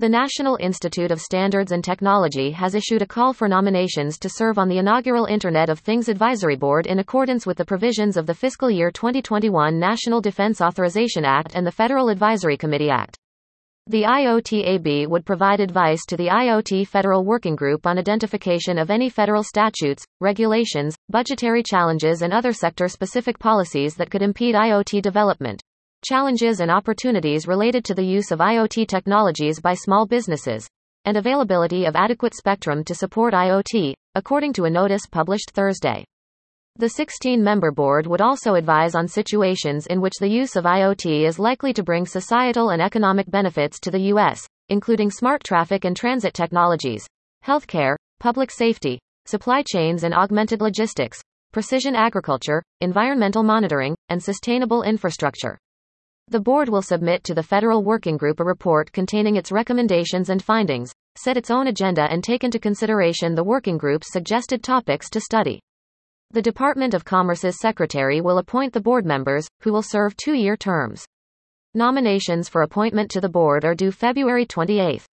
The National Institute of Standards and Technology has issued a call for nominations to serve on the inaugural Internet of Things Advisory Board in accordance with the provisions of the fiscal year 2021 National Defense Authorization Act and the Federal Advisory Committee Act. The IoTAB would provide advice to the IoT Federal Working Group on identification of any federal statutes, regulations, budgetary challenges and other sector-specific policies that could impede IoT development. Challenges and opportunities related to the use of IoT technologies by small businesses, and availability of adequate spectrum to support IoT, according to a notice published Thursday. The 16-member board would also advise on situations in which the use of IoT is likely to bring societal and economic benefits to the U.S., including smart traffic and transit technologies, healthcare, public safety, supply chains and augmented logistics, precision agriculture, environmental monitoring, and sustainable infrastructure. The board will submit to the Federal Working Group a report containing its recommendations and findings, set its own agenda and take into consideration the working group's suggested topics to study. The Department of Commerce's secretary will appoint the board members, who will serve 2-year terms. Nominations for appointment to the board are due February 28.